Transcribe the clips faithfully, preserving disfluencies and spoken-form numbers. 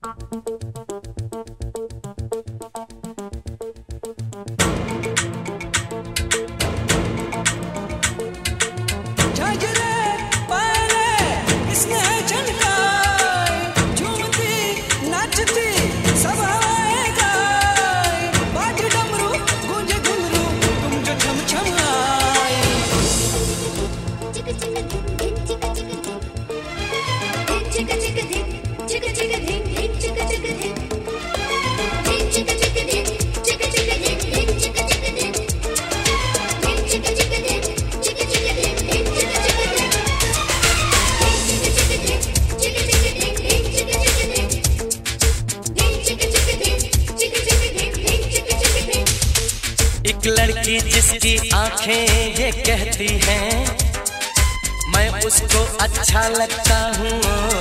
एक लड़की जिसकी आंखें ये कहती हैं मैं उसको अच्छा लगता हूँ।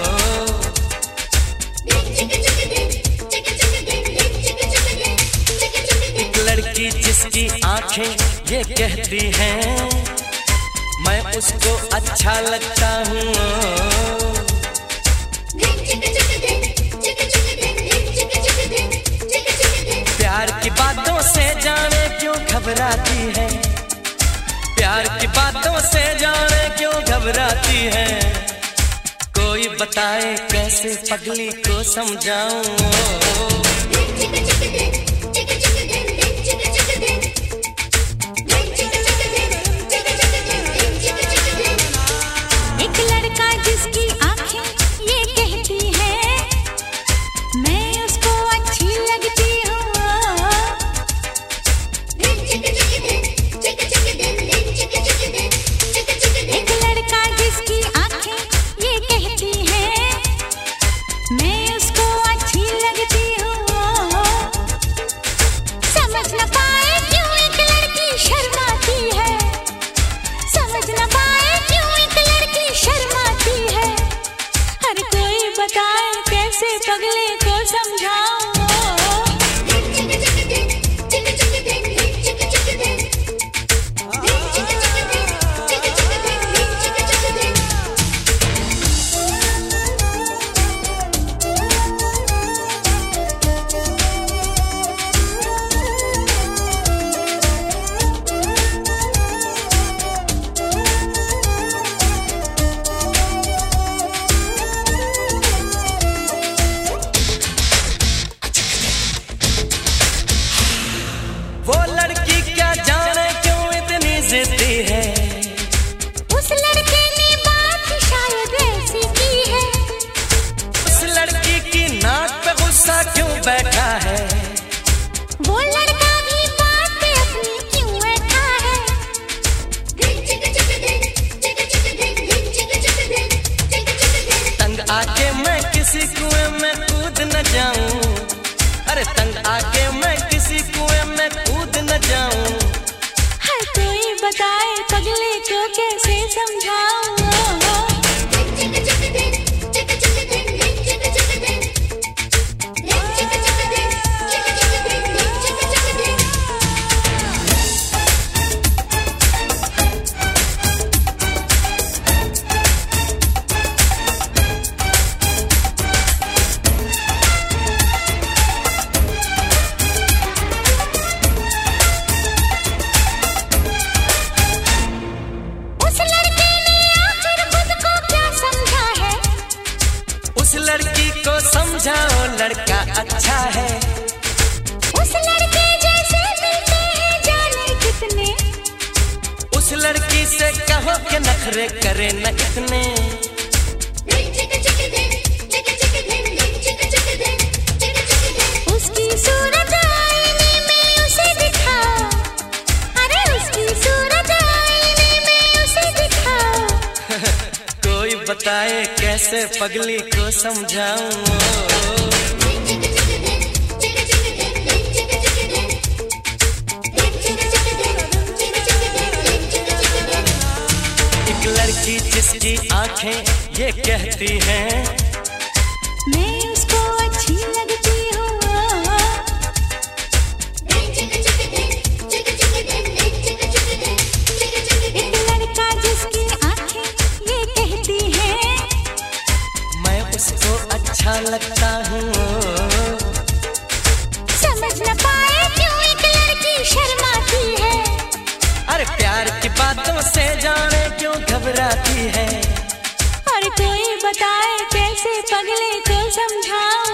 एक लड़की जिसकी आंखें ये कहती हैं मैं उसको अच्छा लगता हूँ। प्यार की बातों से जाने क्यों घबराती है, प्यार की बातों से जाने क्यों घबराती है। कोई बताए कैसे पगली को समझाऊं। एक लड़का जिसकी आंखें ये कहती हैं मैं उसको अच्छी लगती हूँ। एक लड़का जिसकी आंखें ये कहती हैं मैं उसको अच्छी लगती हूँ। समझ न पाए क्यों एक लड़की शर्माती है, समझ न पाए क्यों एक लड़की शर्माती है। हर कोई बताए कैसे पगले को समझाऊं। वो लड़की क्या जाने क्यों इतनी जिद्दी है, उस लड़के ने बात शायद ऐसी की है। उस लड़की की नाक पे गुस्सा क्यों बैठा है, वो लड़का भी बात पे अपनी क्यों बैठा है। तंग आके मैं किसी कुएं में कूद न जाऊं, अरे तंग आके मैं किसी कुएं में कूद न जाऊं। हर कोई बताए पगले को कैसे समझाऊं। उस लड़की को समझाओ लड़का अच्छा है, उस लड़के जैसे मिलते हैं जाने कितने। उस लड़की से कहो कि नखरे करे न इतने। उसकी सूरत आईने में उसे दिखाओ, अरे उसकी सूरत आईने में उसे दिखाओ। कोई बताए कैसे पगली को समझाऊं। एक लड़की जिसकी आंखें ये कहती हैं मैं उसको अच्छी लगती हूँ। एक लड़का जिसकी आंखें ये कहती हैं मैं उसको अच्छा अच्छा लगता हूँ। समझ न पाए क्यों एक लड़की शर्माती है। अरे प्यार की बातों से जाने क्यों घबराती है। और कोई बताए कैसे पगले को समझाऊं।